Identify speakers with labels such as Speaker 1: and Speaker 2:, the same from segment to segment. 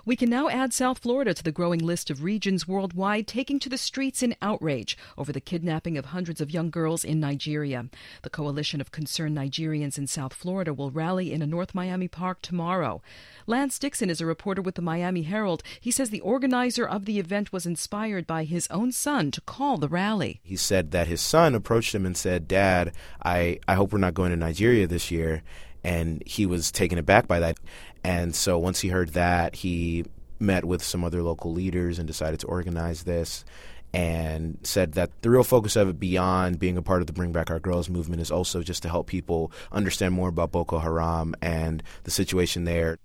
Speaker 1: We can now add South Florida to the growing list of regions worldwide taking to the streets in outrage over the kidnapping of hundreds of young girls in Nigeria. The coalition of concerned Nigerians in South Florida will rally in a North Miami park tomorrow. Lance Dixon is a reporter with the Miami Herald. He says the organizer of the event was inspired by his own son to call the rally.
Speaker 2: He said that his son approached him and said, "Dad, I hope we're not going to Nigeria this year." And he was taken aback by that. And so once he heard that, he met with some other local leaders and decided to organize this, and said that the real focus of it, beyond being a part of the Bring Back Our Girls movement, is also just to help people understand more about Boko Haram and the situation there.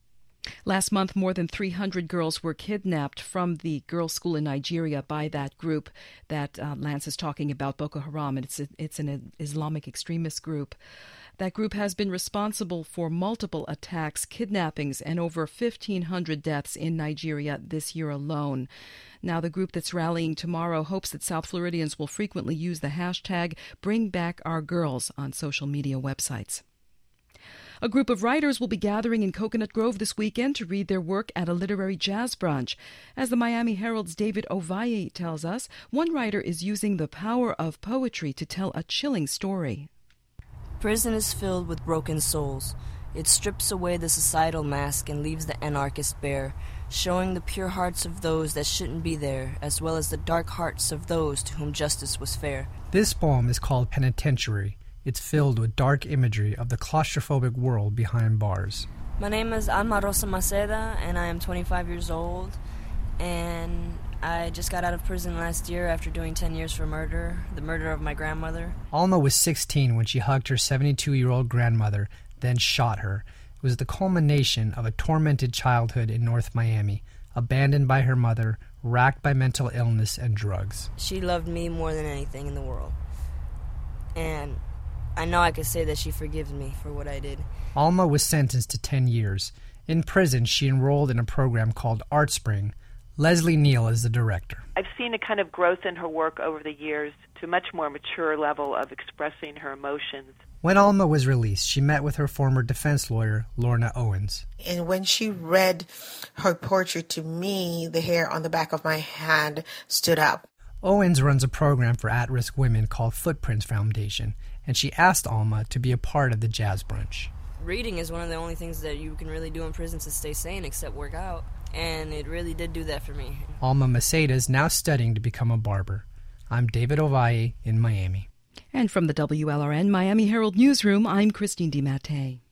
Speaker 1: Last month, more than 300 girls were kidnapped from the girls' school in Nigeria by that group that Lance is talking about, Boko Haram, and it's an Islamic extremist group. That group has been responsible for multiple attacks, kidnappings, and over 1,500 deaths in Nigeria this year alone. Now, the group that's rallying tomorrow hopes that South Floridians will frequently use the hashtag #BringBackOurGirls on social media websites. A group of writers will be gathering in Coconut Grove this weekend to read their work at a literary jazz brunch. As the Miami Herald's David Ovalle tells us, one writer is using the power of poetry to tell a chilling story.
Speaker 3: Prison is filled with broken souls. It strips away the societal mask and leaves the anarchist bare, showing the pure hearts of those that shouldn't be there, as well as the dark hearts of those to whom justice was fair.
Speaker 4: This poem is called Penitentiary. It's filled with dark imagery of the claustrophobic world behind bars.
Speaker 3: My name is Alma Rosa Maceda, and I am 25 years old, and I just got out of prison last year after doing 10 years for murder, the murder of my grandmother.
Speaker 4: Alma was 16 when she hugged her 72-year-old grandmother, then shot her. It was the culmination of a tormented childhood in North Miami, abandoned by her mother, racked by mental illness and drugs.
Speaker 3: She loved me more than anything in the world, and I know I could say that she forgives me for what I did.
Speaker 4: Alma was sentenced to 10 years. In prison, she enrolled in a program called ArtSpring. Leslie Neal is the director.
Speaker 5: I've seen a kind of growth in her work over the years to a much more mature level of expressing her emotions.
Speaker 4: When Alma was released, she met with her former defense lawyer, Lorna Owens.
Speaker 6: And when she read her poetry to me, the hair on the back of my hand stood up.
Speaker 4: Owens runs a program for at-risk women called Footprints Foundation, and she asked Alma to be a part of the jazz brunch.
Speaker 3: Reading is one of the only things that you can really do in prison to stay sane except work out, and it really did do that for me.
Speaker 4: Alma Maceda is now studying to become a barber. I'm David Ovalle in Miami.
Speaker 1: And from the WLRN Miami Herald Newsroom, I'm Christine DiMattei.